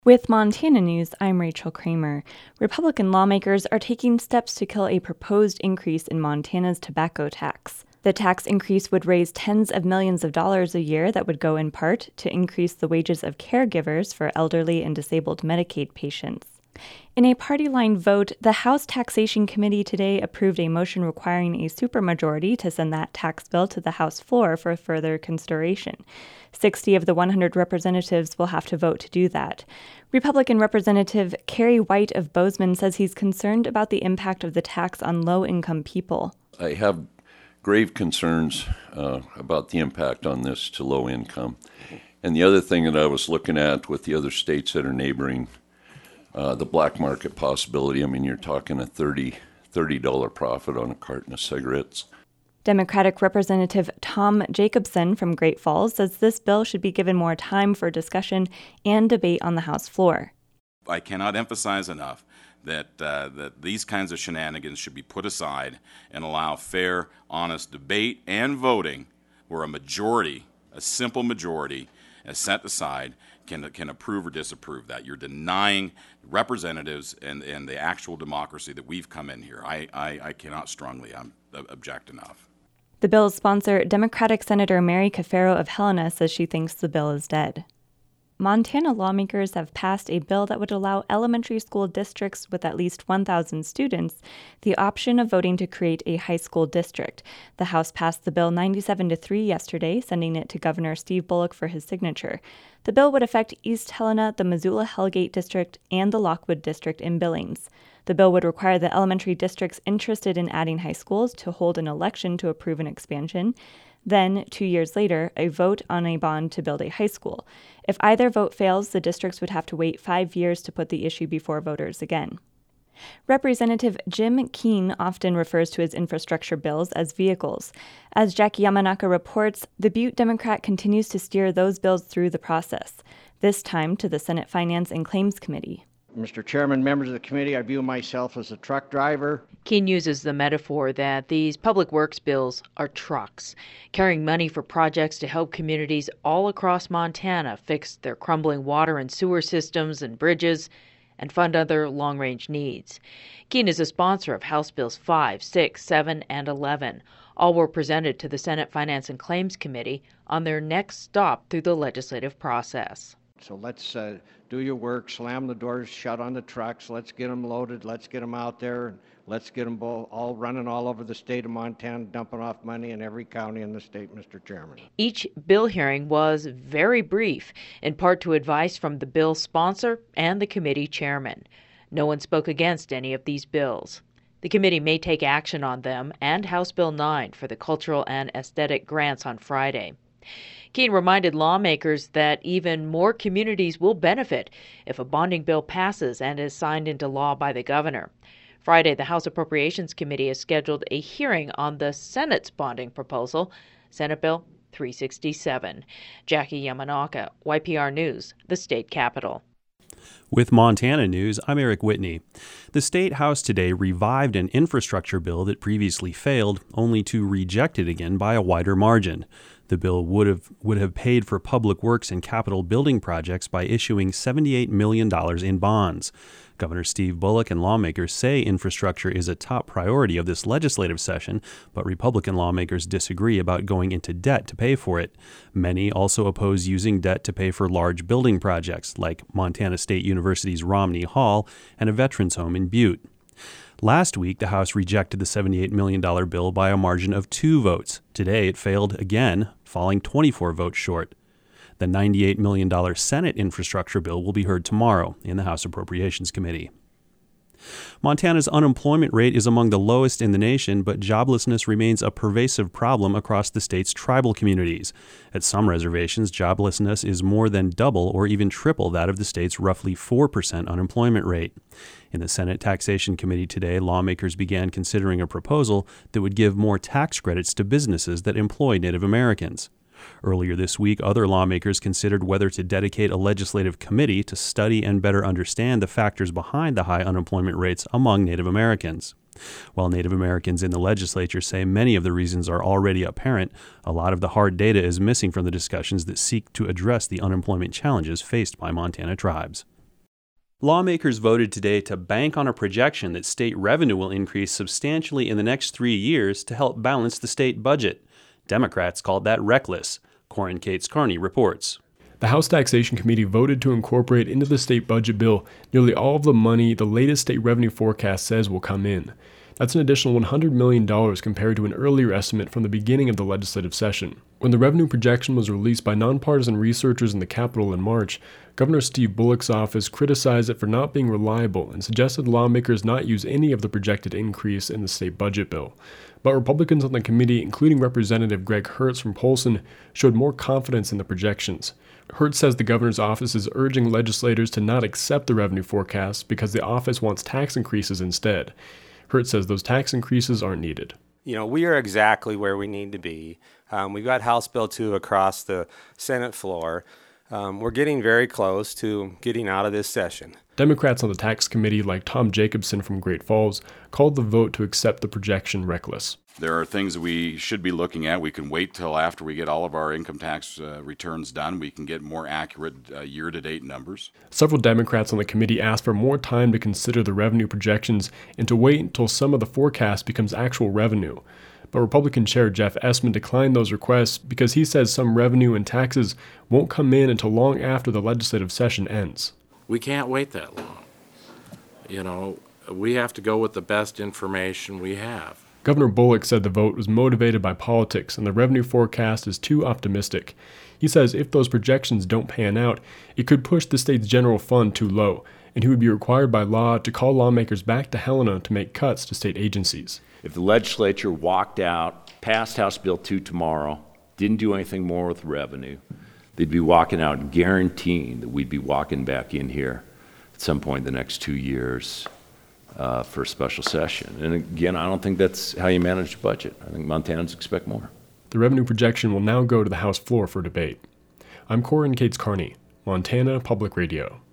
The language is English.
With Montana News, I'm Rachel Kramer. Republican lawmakers are taking steps to kill a proposed increase in Montana's tobacco tax. The tax increase would raise tens of millions of dollars a year that would go in part to increase the wages of caregivers for elderly and disabled Medicaid patients. In a party-line vote, the House Taxation Committee today approved a motion requiring a supermajority to send that tax bill to the House floor for further consideration. 60 of the 100 representatives will have to vote to do that. Republican Representative Kerry White of Bozeman says he's concerned about the impact of the tax on low-income people. I have grave concerns about the impact on this to low income. And the other thing that I was looking at with the other states that are neighboring, the black market possibility. I mean, you're talking a $30 profit on a carton of cigarettes. Democratic Representative Tom Jacobson from Great Falls says this bill should be given more time for discussion and debate on the House floor. I cannot emphasize enough that these kinds of shenanigans should be put aside and allow fair, honest debate and voting where a simple majority is set aside can approve or disapprove that. You're denying representatives and the actual democracy that we've come in here. I cannot strongly object enough. The bill's sponsor, Democratic Senator Mary Cafaro of Helena, says she thinks the bill is dead. Montana lawmakers have passed a bill that would allow elementary school districts with at least 1,000 students the option of voting to create a high school district. The House passed the bill 97-3 yesterday, sending it to Governor Steve Bullock for his signature. The bill would affect East Helena, the Missoula-Hellgate District, and the Lockwood District in Billings. The bill would require the elementary districts interested in adding high schools to hold an election to approve an expansion. Then, 2 years later, a vote on a bond to build a high school. If either vote fails, the districts would have to wait 5 years to put the issue before voters again. Representative Jim Keene often refers to his infrastructure bills as vehicles. As Jackie Yamanaka reports, the Butte Democrat continues to steer those bills through the process, this time to the Senate Finance and Claims Committee. Mr. Chairman, members of the committee, I view myself as a truck driver. Keene uses the metaphor that these public works bills are trucks, carrying money for projects to help communities all across Montana fix their crumbling water and sewer systems and bridges and fund other long-range needs. Keene is a sponsor of House Bills 5, 6, 7, and 11. All were presented to the Senate Finance and Claims Committee on their next stop through the legislative process. So let's do your work, slam the doors shut on the trucks, let's get them loaded, let's get them out there, and let's get them all running all over the state of Montana, dumping off money in every county in the state, Mr. Chairman. Each bill hearing was very brief, in part to advice from the bill's sponsor and the committee chairman. No one spoke against any of these bills. The committee may take action on them and House Bill 9 for the cultural and aesthetic grants on Friday. Keene reminded lawmakers that even more communities will benefit if a bonding bill passes and is signed into law by the governor. Friday, the House Appropriations Committee has scheduled a hearing on the Senate's bonding proposal, Senate Bill 367. Jackie Yamanaka, YPR News, the state capitol. With Montana News, I'm Eric Whitney. The State House today revived an infrastructure bill that previously failed, only to reject it again by a wider margin. The bill would have paid for public works and capital building projects by issuing $78 million in bonds. Governor Steve Bullock and lawmakers say infrastructure is a top priority of this legislative session, but Republican lawmakers disagree about going into debt to pay for it. Many also oppose using debt to pay for large building projects, like Montana State University's Romney Hall and a veterans home in Butte. Last week, the House rejected the $78 million bill by a margin of 2 votes. Today, it failed again, falling 24 votes short. The $98 million Senate infrastructure bill will be heard tomorrow in the House Appropriations Committee. Montana's unemployment rate is among the lowest in the nation, but joblessness remains a pervasive problem across the state's tribal communities. At some reservations, joblessness is more than double or even triple that of the state's roughly 4% unemployment rate. In the Senate Taxation Committee today, lawmakers began considering a proposal that would give more tax credits to businesses that employ Native Americans. Earlier this week, other lawmakers considered whether to dedicate a legislative committee to study and better understand the factors behind the high unemployment rates among Native Americans. While Native Americans in the legislature say many of the reasons are already apparent, a lot of the hard data is missing from the discussions that seek to address the unemployment challenges faced by Montana tribes. Lawmakers voted today to bank on a projection that state revenue will increase substantially in the next 3 years to help balance the state budget. Democrats called that reckless. Corin Cates Carney reports. The House Taxation Committee voted to incorporate into the state budget bill nearly all of the money the latest state revenue forecast says will come in. That's an additional $100 million compared to an earlier estimate from the beginning of the legislative session. When the revenue projection was released by nonpartisan researchers in the Capitol in March, Governor Steve Bullock's office criticized it for not being reliable and suggested lawmakers not use any of the projected increase in the state budget bill. But Republicans on the committee, including Representative Greg Hertz from Polson, showed more confidence in the projections. Hertz says the governor's office is urging legislators to not accept the revenue forecast because the office wants tax increases instead. Hertz says those tax increases aren't needed. We are exactly where we need to be. We've got House Bill 2 across the Senate floor. We're getting very close to getting out of this session. Democrats on the tax committee, like Tom Jacobson from Great Falls, called the vote to accept the projection reckless. There are things that we should be looking at. We can wait till after we get all of our income tax returns done. We can get more accurate year-to-date numbers. Several Democrats on the committee asked for more time to consider the revenue projections and to wait until some of the forecast becomes actual revenue. But Republican Chair Jeff Essman declined those requests because he says some revenue and taxes won't come in until long after the legislative session ends. We can't wait that long. We have to go with the best information we have. Governor Bullock said the vote was motivated by politics and the revenue forecast is too optimistic. He says if those projections don't pan out, it could push the state's general fund too low, and he would be required by law to call lawmakers back to Helena to make cuts to state agencies. If the legislature walked out, passed House Bill 2 tomorrow, didn't do anything more with revenue, they'd be walking out guaranteeing that we'd be walking back in here at some point in the next 2 years for a special session. And again, I don't think that's how you manage a budget. I think Montanans expect more. The revenue projection will now go to the House floor for debate. I'm Corin Cates Carney, Montana Public Radio.